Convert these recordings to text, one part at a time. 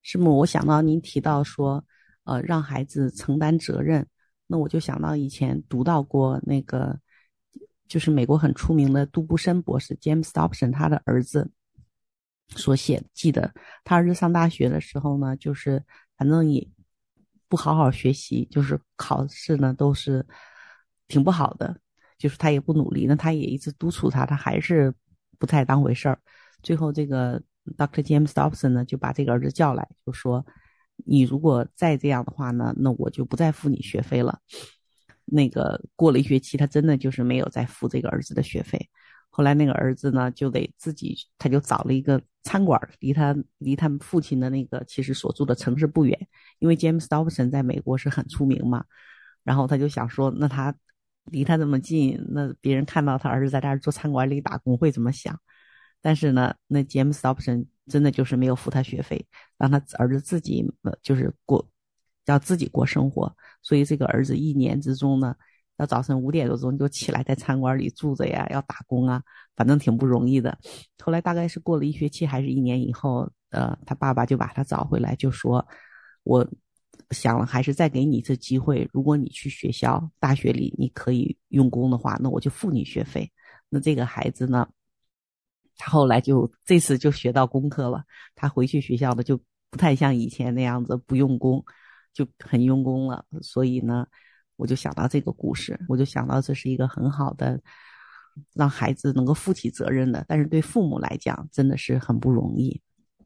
师母，我想到您提到说，让孩子承担责任，那我就想到以前读到过那个，就是美国很出名的杜布森博士 James Dobson 他的儿子所写，记得他儿子上大学的时候呢，就是反正也不好好学习，就是考试呢都是挺不好的，就是他也不努力，那他也一直督促他，他还是不太当回事儿。最后这个 Dr. James Dobson 呢就把这个儿子叫来，就说你如果再这样的话呢，那我就不再付你学费了。那个过了一学期，他真的就是没有再付这个儿子的学费。后来那个儿子呢，就得自己，他就找了一个餐馆，离他们父亲的那个其实所住的城市不远，因为 James Dobson 在美国是很出名嘛。然后他就想说，那他离他这么近，那别人看到他儿子在这儿做餐馆里打工会怎么想？但是呢，那 James Dobson 真的就是没有付他学费，让他儿子自己就是要自己过生活。所以这个儿子一年之中呢，要早晨5点多钟就起来在餐馆里住着呀，要打工啊，反正挺不容易的。后来大概是过了一学期还是1年以后，他爸爸就把他找回来，就说我想了，还是再给你一次机会，如果你去学校大学里你可以用功的话，那我就付你学费。那这个孩子呢，他后来就这次就学到功课了，他回去学校的就不太像以前那样子不用功，就很用功了。所以呢，我就想到这个故事，我就想到这是一个很好的让孩子能够负起责任的，但是对父母来讲真的是很不容易。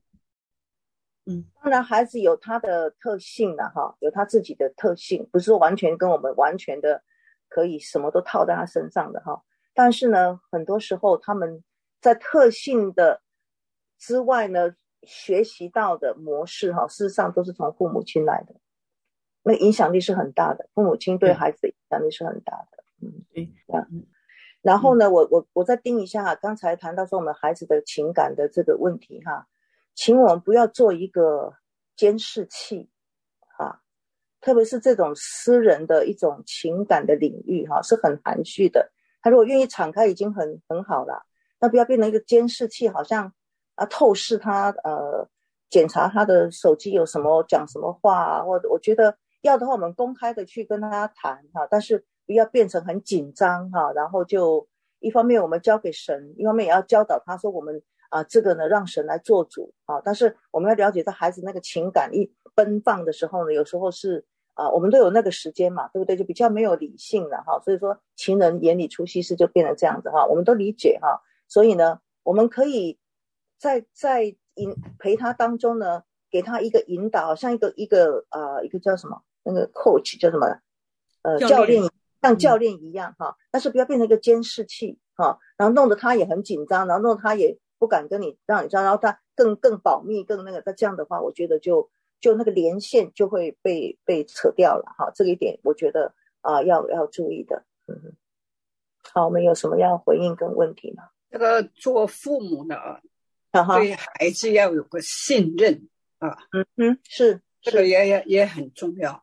当然孩子有他的特性的哈，有他自己的特性，不是完全跟我们完全的可以什么都套在他身上的哈。但是呢，很多时候他们在特性的之外呢，学习到的模式哈，事实上都是从父母亲来的，那影响力是很大的，父母亲对孩子的影响力是很大的。 对， 这样。然后呢，我再盯一下哈，刚才谈到说我们孩子的情感的这个问题哈，请我们不要做一个监视器啊，特别是这种私人的一种情感的领域哈，是很含蓄的。他如果愿意敞开，已经很好了，那不要变成一个监视器，好像透视他检查他的手机有什么讲什么话啊，或者我觉得要的话，我们公开的去跟他谈哈，但是不要变成很紧张哈，然后就一方面我们交给神，一方面也要教导他说我们这个呢让神来做主啊，但是我们要了解到孩子那个情感一奔放的时候呢，有时候是我们都有那个时间嘛，对不对？就比较没有理性了哈，所以说情人眼里出西施就变成这样子哈，我们都理解哈，所以呢，我们可以在陪他当中呢，给他一个引导，像一个叫什么那个 coach 叫什么教练，像教练一样哈，但是不要变成一个监视器哈，然后弄得他也很紧张，然后弄得他也不敢跟你让你知道，然后他更保密更那个，那这样的话，我觉得就那个连线就会被扯掉了哈，这个一点我觉得要注意的。好，我们有什么要回应跟问题吗？ 这个做父母的对孩子要有个信任啊， 是这个也很重要。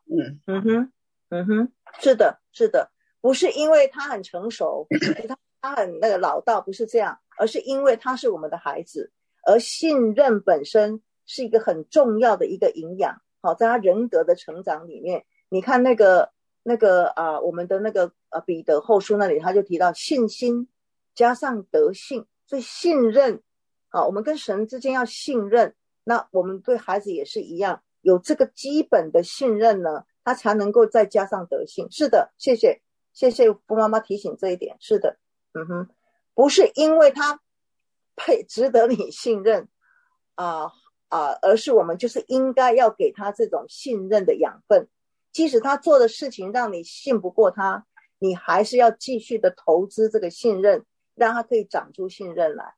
是的，是的，不是因为他很成熟，他很那个老道，不是这样，而是因为他是我们的孩子，而信任本身是一个很重要的一个营养。好，在他人格的成长里面，你看我们的那个彼得后书那里，他就提到信心加上德性，所以信任我们跟神之间要信任，那我们对孩子也是一样，有这个基本的信任呢，他才能够再加上德性。是的，谢谢傅妈妈提醒这一点。是的，不是因为他值得你信任而是我们就是应该要给他这种信任的养分，即使他做的事情让你信不过他，你还是要继续的投资这个信任，让他可以长出信任来。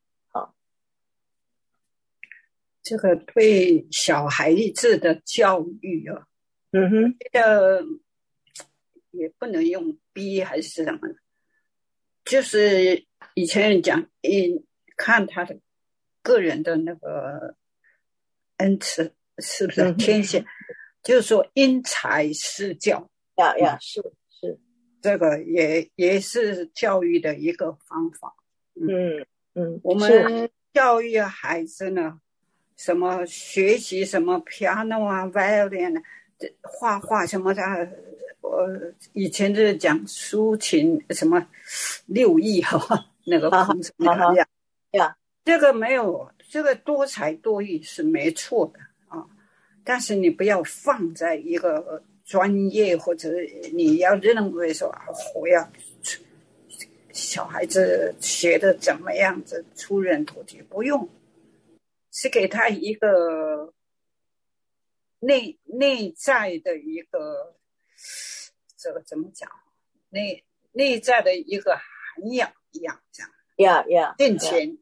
这个对小孩子的教育啊，觉得也不能用逼还是什么，就是以前人讲，看他的个人的那个恩赐是不是天性，就是说因材施教是这个也是教育的一个方法。我们教育孩子呢， 什么学习什么 piano 啊 violin 啊，画画什么的。我以前就是讲抒情什么六艺那个空什么呀， 这个没有，这个多才多艺是没错的啊，但是你不要放在一个专业，或者你要认为说我要小孩子学的怎么样子出人头地，不用，是给他一个内在的一个这个怎么讲？内在的一个涵养一样，这样挣钱，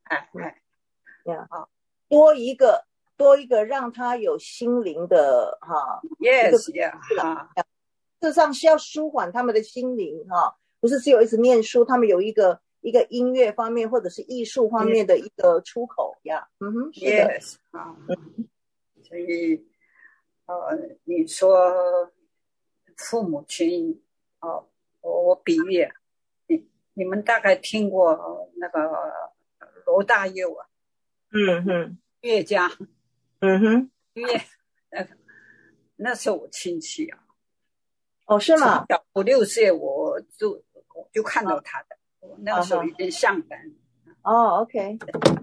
多一个让他有心灵的 yes 事实上是要舒缓他们的心灵不是只有一直念书，他们有一个音乐方面或者是艺术方面的一个出口呀。是的。 yes 所以你说父母亲我比喻你们大概听过那个罗大佑啊，乐家，乐那是我亲戚啊。 是吗？ 小5、6岁我就看到他的，我那个时候已经上班。 OK。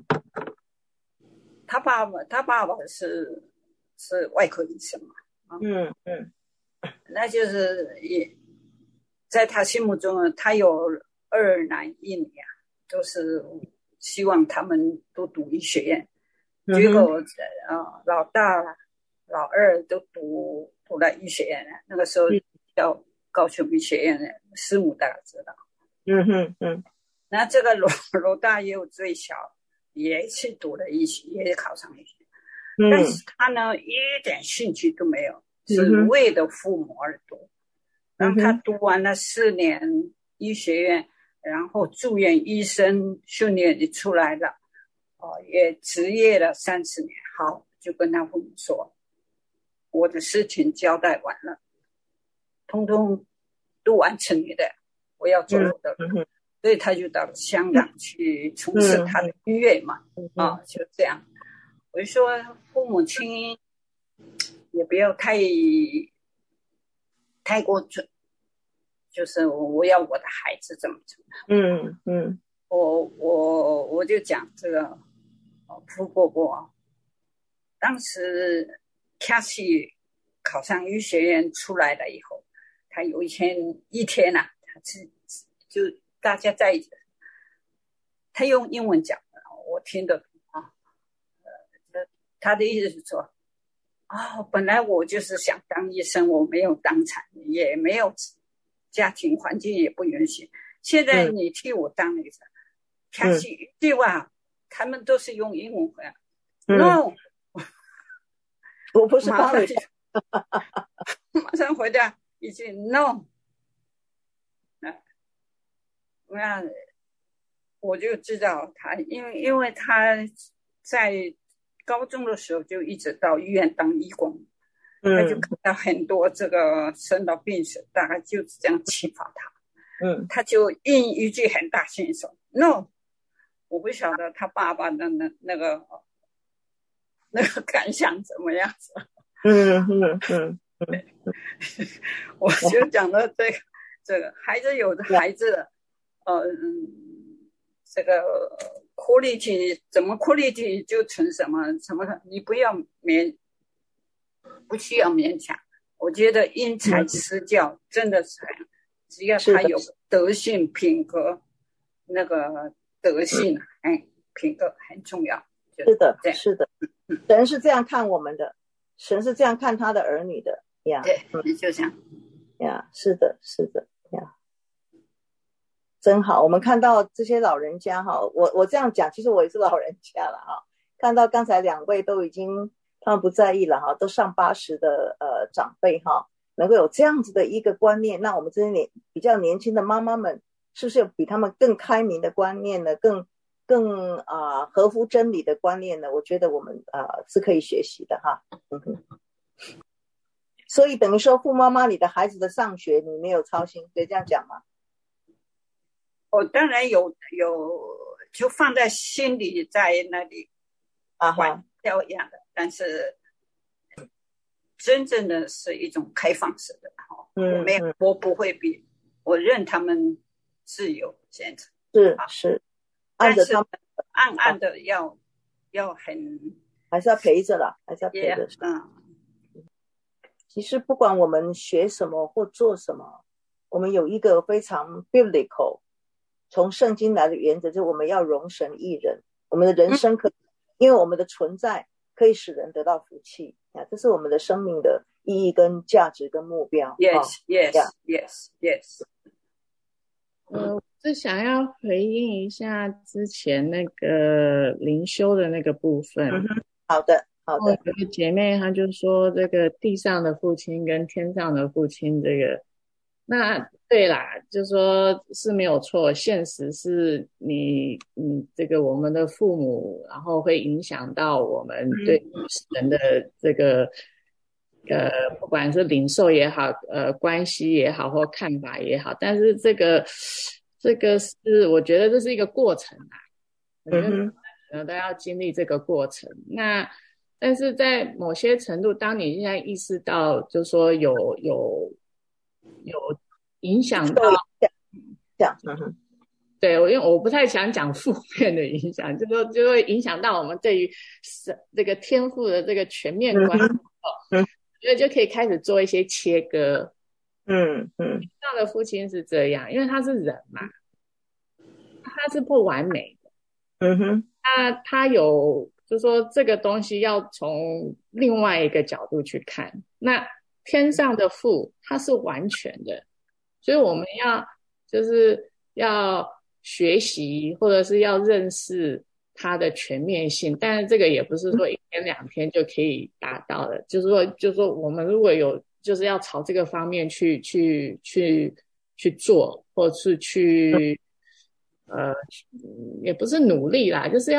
他爸爸是外科医生嘛。那就是也在他心目中，他有2男1女啊，都是希望他们都读医学院。结果老大老二都读了医学院了，那个时候叫高雄医学院的师母大家知道。那这个罗大佑最小也去读了医学，也考上医学院，但是他呢一点兴趣都没有，是为了父母而读。让他读完了4年医学院，然后住院医生训练也出来了，也执业了30年。好，就跟他父母说，我的事情交代完了，通通都完成你的，我要做我的。所以他就到了香港去从事他的音乐嘛。就这样。我就说父母亲也不要太过准，就是我要我的孩子怎么成。我就讲这个傅伯伯，当时 Cassie 考上医学院出来了以后，他有一天他就大家在一起，他用英文讲的，我听得懂他的意思是说，本来我就是想当医生，我没有当成，也没有家庭环境也不允许，现在你替我当医生。Cassie 一句话，他们都是用英文回答。No， 我不是帮你马上回答一句 No。那我就知道他，因为他在高中的时候就一直到医院当义工，他就看到很多这个生老病死，大概就是这样启发他。他就应一句很大声说 No。 我不晓得他爸爸的那个感想怎么样子。我就讲到这个孩子，有的孩子这个 quality 怎么 quality 就成什么，你不需要勉强。我觉得因材施教真的是只要他有德性品格，那个德性品格很重要。 是的，是的，神是这样看我们的，神是这样看他的儿女的呀。 对，就这样呀，是的，是的呀，真好。我们看到这些老人家我这样讲，其实我也是老人家了看到刚才2位都已经他们不在意了都上80的长辈能够有这样子的一个观念，那我们这些比较年轻的妈妈们，是不是有比他们更开明的观念呢？更合乎真理的观念呢？我觉得我们是可以学习的所以等于说，傅妈妈，你的孩子的上学你没有操心，可以这样讲吗？ 我当然有，就放在心里，在那里管教一样的。 但是真正的是一种开放式的，我不会比，我认他们自由这样子， 是按着他们暗暗的要很， 还是要陪着啦，还是要陪着。其实不管我们学什么或做什么，我们有一个非常 biblical 从圣经来的原则，就是我们要容神益人，我们的人生可以因为我们的存在可以使人得到福气，这是我们的生命的意义跟价值跟目标。 yes 我是想要回应一下之前那个灵修的那个部分。 好的。 有个姐妹她就说这个地上的父亲跟天上的父亲，这个那对啦，就说是没有错，现实是你这个我们的父母，然后会影响到我们对人的这个不管是领受也好，关系也好，或看法也好，但是这个是我觉得这是一个过程啊，我觉得可能都要经历这个过程。那但是在某些程度，当你现在意识到，就是说有影响到这样， 对，因为我不太想讲负面的影响，就说就会影响到我们对于这个天赋的这个全面观，我觉得就可以开始做一些切割。这样的父亲是这样，因为他是人嘛，他是不完美的，他有。就说这个东西要从另外一个角度去看，那天上的父他是完全的，所以我们就是要学习或者是要认识他的全面性，但是这个也不是说1天2天就可以达到的，就是说我们如果有就是要朝这个方面去做，或是去也不是努力啦，就是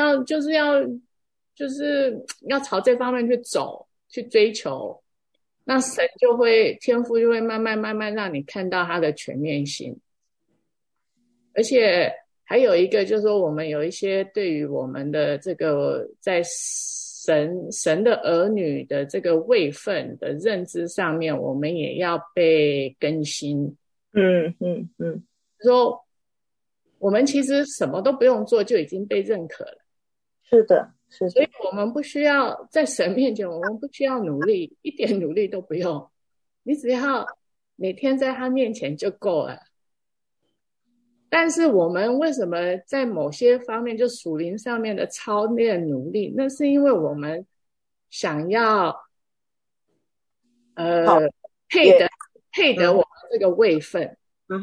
要朝这方面去走，去追求，那神天父就会慢慢让你看到他的全面性。而且还有一个就是说，我们有一些对于我们的这个在神的儿女的这个位分的认知上面，我们也要被更新。说我们其实什么都不用做就已经被认可了。 是的。 所以我们不需要在神面前，我们不需要努力，一点努力都不用，你只要每天在他面前就够了。但是我们为什么在某些方面就属灵上面的操练努力，那是因为我们想要配得我们这个位分。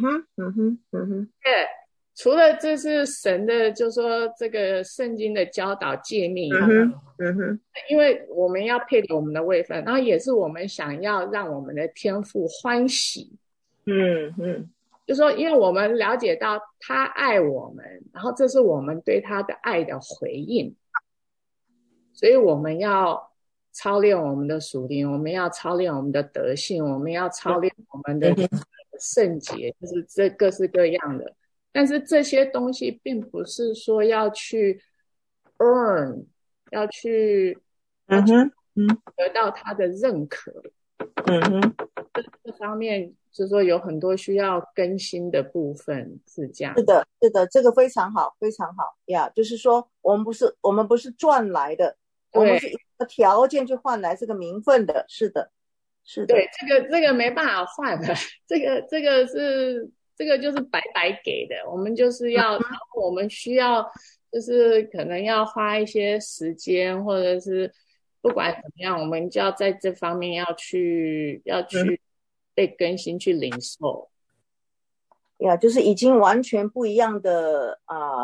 对，除了这是神的，就是说这个圣经的教导诫命，因为我们要配得我们的位分，然后也是我们想要让我们的天父欢喜。就说因为我们了解到他爱我们，然后这是我们对他的爱的回应，所以我们要操练我们的属灵，我们要操练我们的德性，我们要操练我们的圣洁，就是这各式各样的。但是这些东西并不是说要去 earn， 要去得到他的认可。这方面就是说有很多需要更新的部分，是这样。 是的，这个非常好，非常好呀。就是说，我们不是赚来的，我们是一个条件去换来这个名分的。是的。 对，这个没办法换的，这个就是白白给的。我们就是要，然后我们需要，就是可能要花一些时间，或者是不管怎么样，我们就要在这方面要去被更新，去领受。 呀，就是已经完全不一样的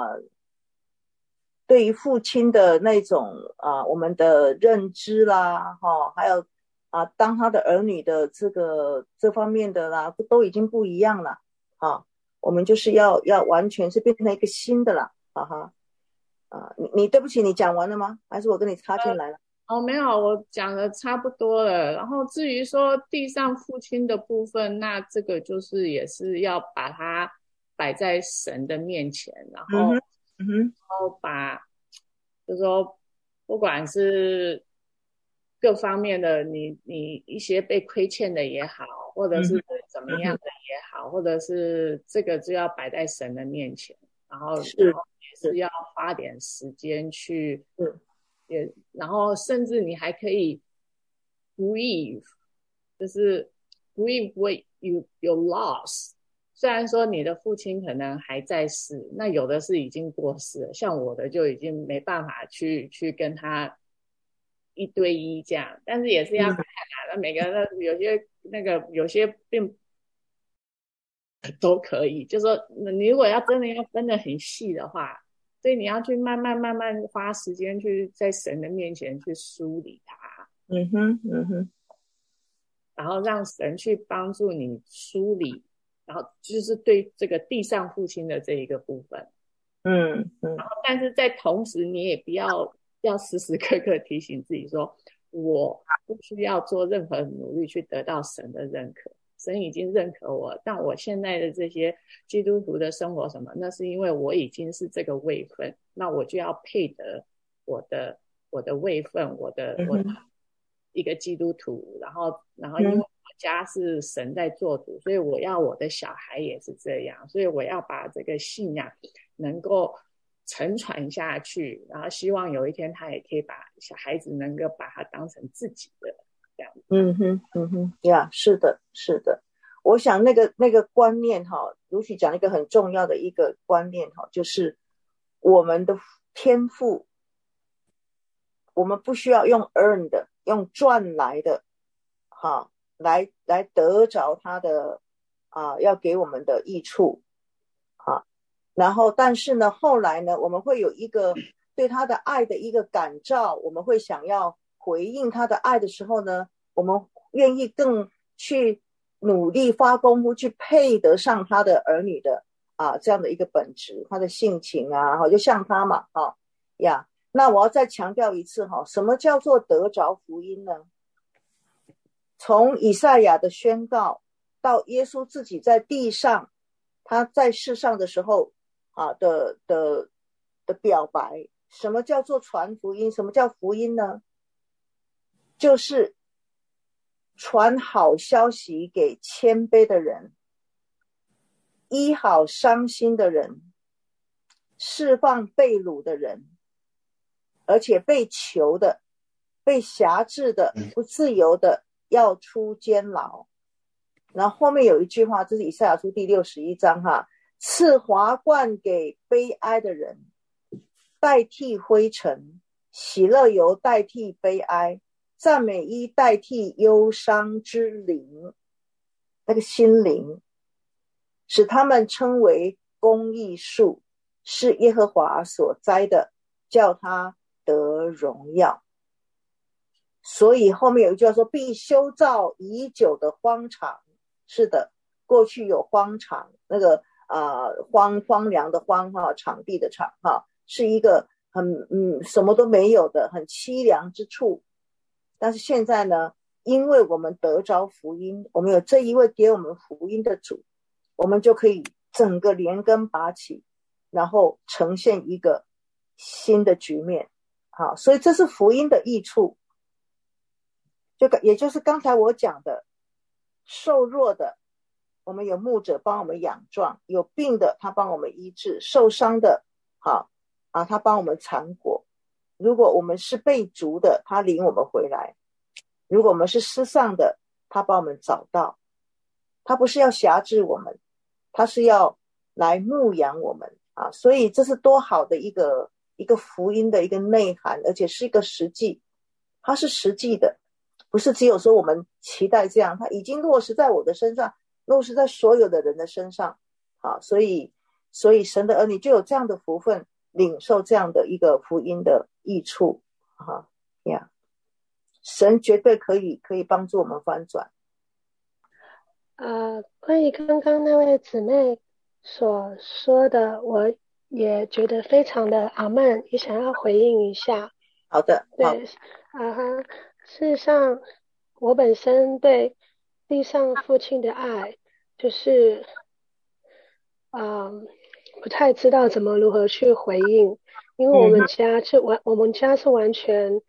对于父亲的那种我们的认知啦，还有当他的儿女的这方面的啦，都已经不一样了我们就是要完全是变成一个新的啦，你对不起，你讲完了吗？还是我跟你插进来了？ 没有，我讲的差不多了。然后至于说地上父亲的部分，那这个就是也是要把它摆在神的面前，然后把，就是说不管是各方面的你一些被亏欠的也好，或者是怎么样的也好，或者是这个就要摆在神的面前，然后也是要花点时间去，然后甚至你还可以 grieve， 就是 grieve what you lost。虽然说你的父亲可能还在世，那有的是已经过世了，像我的就已经没办法去跟他一对一这样，但是也是要看啊，那每个人有些并都可以，就说你如果真的要分得很细的话，所以你要去慢慢花时间去在神的面前去梳理它，然后让神去帮助你梳理，然后就是对这个地上父亲的这一个部分，然后但是在同时你也不要时时刻刻提醒自己说，我不需要做任何努力去得到神的认可，神已经认可我，但我现在的这些基督徒的生活什么，那是因为我已经是这个位分，那我就要配得我的位分，我的一个基督徒，然后因为我家是神在做主，所以我要我的小孩也是这样，所以我要把这个信仰能够承传下去，然后希望有一天他也可以把小孩子能够把他当成自己的这样。 呀，是的，是的。我想那个观念哈，如许讲一个很重要的一个观念哈，就是我们的天赋，我们不需要用 earn 的，用赚来的哈，来得着他的要给我们的益处啊。然后但是呢，后来呢，我们会有一个对他的爱的一个感召，我们会想要回应他的爱的时候呢，我们愿意更去努力发功夫去配得上他的儿女的这样的一个本质，他的性情就像他嘛呀。那我要再强调一次什么叫做得着福音呢？从以赛亚的宣告到耶稣自己在地上，他在世上的时候的表白，什么叫做传福音？什么叫福音呢？就是传好消息给谦卑的人，医好伤心的人，释放被掳的人，而且被囚的、被辖制的、不自由的要出监牢。然后后面有一句话，这是以赛亚书第61章赐华冠给悲哀的人，代替灰尘，喜乐油代替悲哀，赞美衣代替忧伤之灵，那个心灵，使他们称为公义树，是耶和华所栽的，叫他得荣耀。所以后面有一句话说，必修造已久的荒场。是的，过去有荒场，那个荒凉的荒场地的场是一个什么都没有的很凄凉之处。但是现在呢，因为我们得着福音，我们有这一位给我们福音的主，我们就可以整个连根拔起，然后呈现一个新的局面。所以这是福音的益处，也就是刚才我讲的，瘦弱的我们有牧者帮我们养壮，有病的他帮我们医治，受伤的他帮我们缠裹。如果我们是被逐的，他领我们回来；如果我们是失丧的，他帮我们找到。他不是要辖制我们，他是要来牧养我们所以这是多好的一个福音的一个内涵，而且是一个实际，它是实际的，不是只有说我们期待这样，它已经落实在我的身上，落实在所有的人的身上所以神的儿女就有这样的福分，领受这样的一个福音的益处神绝对可以帮助我们翻转。 关于刚刚那位姊妹所说的，我也觉得非常的阿们，也想要回应一下。 好的， 对，事实上，我本身对地上父亲的爱，就是不太知道如何去回应，因为我们家是完全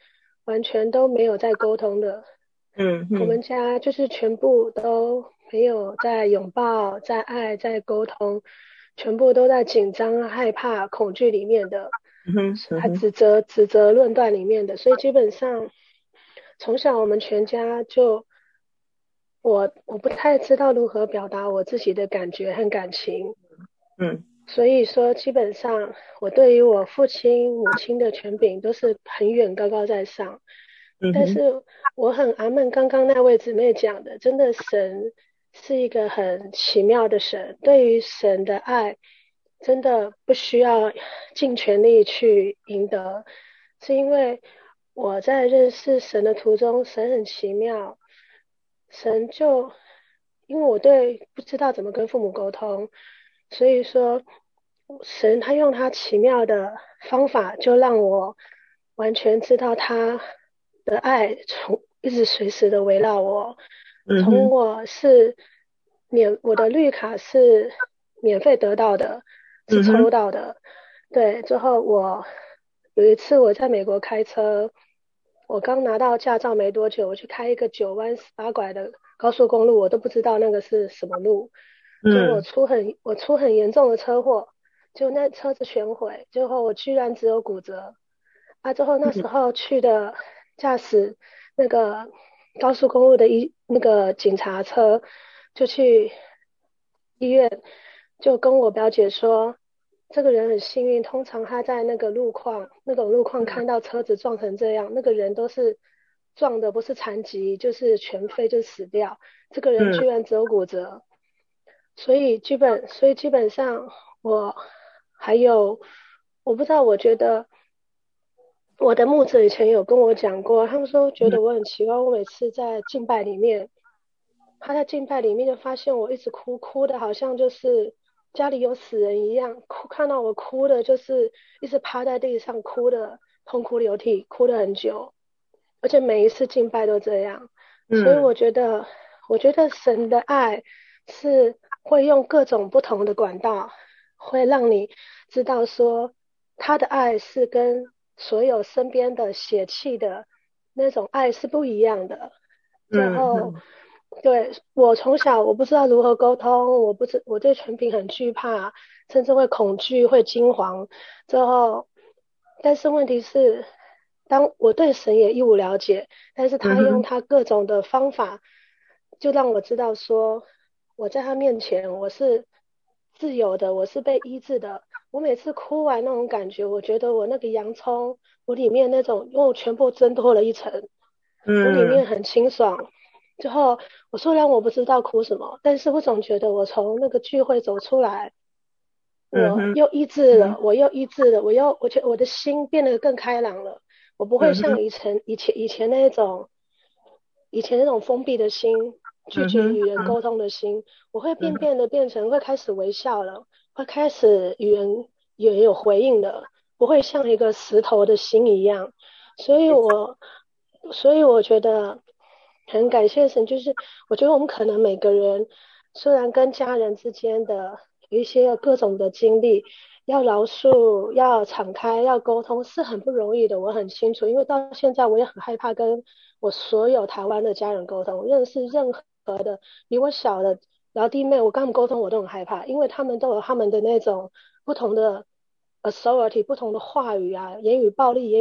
完全都没有在沟通的。我们家就是全部都没有在拥抱、在爱、在沟通，全部都在紧张、害怕、恐惧里面的，还指责、论断里面的。所以基本上从小我们全家就我不太知道如何表达我自己的感觉和感情。所以说基本上我对于我父亲母亲的权柄都是很远高高在上。但是我很阿们刚刚那位姊妹讲的，真的神是一个很奇妙的神，对于神的爱真的不需要尽全力去赢得，是因为我在认识神的途中，神很奇妙，神就因为我不知道怎么跟父母沟通，所以说神他用他奇妙的方法，就让我完全知道他的爱一直随时的围绕我。从我的绿卡是免费得到的，是抽到的。对，之后有一次我在美国开车，我刚拿到驾照没多久，我去开一个9弯18拐的高速公路，我都不知道那个是什么路，就我出很严重的车祸，就那车子全毁，最后我居然只有骨折。之后那时候去的驾驶那个高速公路的那个警察车，就去医院，就跟我表姐说，这个人很幸运，通常他在那种路况看到车子撞成这样，那个人都是撞的不是残疾就是全废就死掉，这个人居然只有骨折。所以基本上我还有我不知道，我觉得我的牧者以前有跟我讲过，他们说觉得我很奇怪，我每次在敬拜里面，他在敬拜里面就发现我一直哭的好像就是家里有死人一样，看到我哭的就是一直趴在地上哭的痛哭流涕，哭了很久，而且每一次敬拜都这样。所以我觉得神的爱是会用各种不同的管道，会让你知道说他的爱是跟所有身边的血气的那种爱是不一样的。然后对，我从小我不知道如何沟通，我对权柄很惧怕，甚至会恐惧，会惊惶。之后，但是问题是，当我对神也一无了解，但是他用他各种的方法，就让我知道说，我在他面前我是自由的，我是被医治的。我每次哭完那种感觉，我觉得我那个洋葱，我里面那种，因为我全部挣脱了一层，我里面很清爽。之后虽然我不知道哭什么，但是我总觉得我从那个聚会走出来，我又医治了，我觉得我的心变得更开朗了。我不会像以前那种封闭的心，拒绝与人沟通的心，我会变成会开始微笑了，会开始与人有回应的，不会像一个石头的心一样。所以我觉得很感谢神，就是我觉得我们可能每个人虽然跟家人之间的有一些各种的经历，要饶恕、要敞开、要沟通是很不容易的，我很清楚，因为到现在我也很害怕跟我所有台湾的家人沟通，认识任何的比我小的老弟妹，我跟他们沟通我都很害怕，因为他们都有他们的那种不同的authority 不同的话语啊，言语暴力、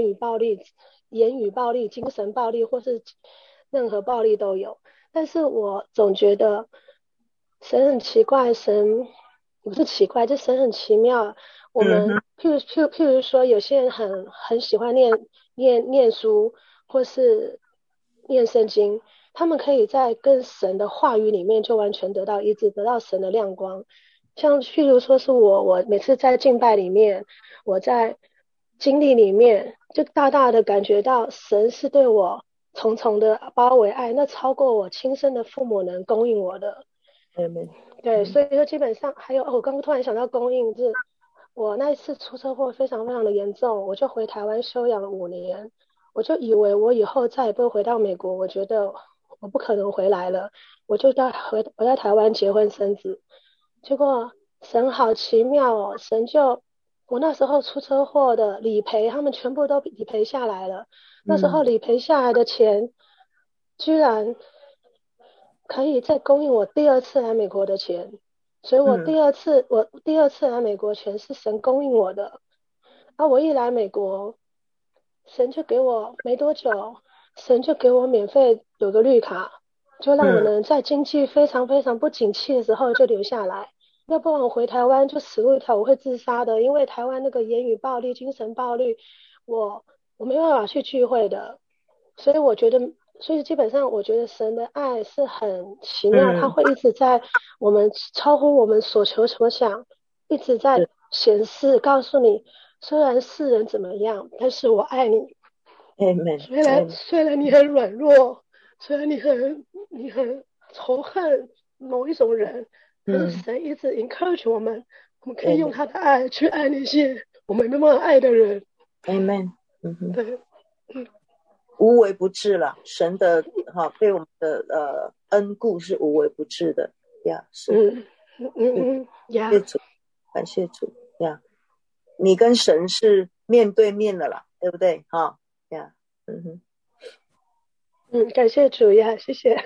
精神暴力，或是任何暴力都有。但是我总觉得神很奇怪，神不是奇怪，就神很奇妙。我们譬如说，有些人很喜欢念书，或是念圣经，他们可以在跟神的话语里面就完全得到医治，得到神的亮光。像譬如说是我每次在敬拜里面，我在经历里面，就大大的感觉到神是对我重重的包围爱，那超过我亲生的父母能供应我的。对，所以说基本上还有我刚刚突然想到供应，是我那一次出车祸非常非常的严重，我就回台湾休养了5年，我就以为我以后再也不会回到美国，我觉得我不可能回来了，我就回在台湾结婚生子。结果神好奇妙哦，我那时候出车祸的理赔，他们全部都理赔下来了。 那时候理赔下来的钱居然可以再供应我第二次来美国的钱，所以我第二次来美国钱是神供应我的。我一来美国，神就给我没多久，神就给我免费有个绿卡，就让我能在经济非常非常不景气的时候就留下来，要不然我回台湾就死路一条，我会自杀的，因为台湾那个言语暴力、精神暴力，我没办法去聚会的，所以基本上我觉得神的爱是很奇妙，他会一直在我们超乎我们所求所想，一直在显示告诉你，虽然世人怎么样，但是我爱你。 Amen。 虽然你很软弱，虽然你很仇恨某一种人，但是神一直 encourage 我们可以用他的爱去爱那些我们没办法爱的人。 Amen。 对， 无微不至了，神的对我们的恩顾是无微不至的呀，是的。感谢主，感谢主呀！你跟神是面对面的啦，对不对？呀， 感谢主呀，谢谢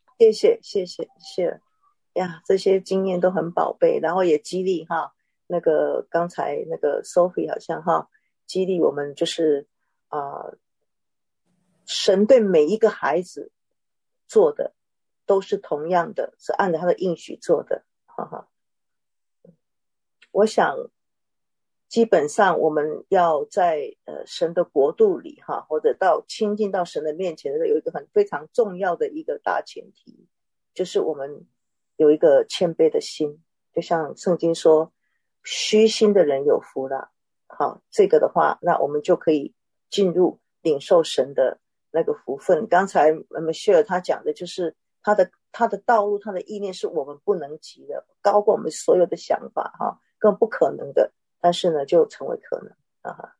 呀，这些经验都很宝贝，然后也激励那个刚才那个 Sophie 好像激励我们就是神对每一个孩子做的都是同样的，是按照他的应许做的。我想基本上我们要在神的国度里或者亲近到神的面前的有一个非常重要的一个大前提，就是我们有一个谦卑的心，就像圣经说虚心的人有福了。这个的话，那我们就可以进入领受神的那个福分。刚才Michelle他讲的就是他的道路，他的意念是我们不能及的，高过我们所有的想法更不可能的，但是呢就成为可能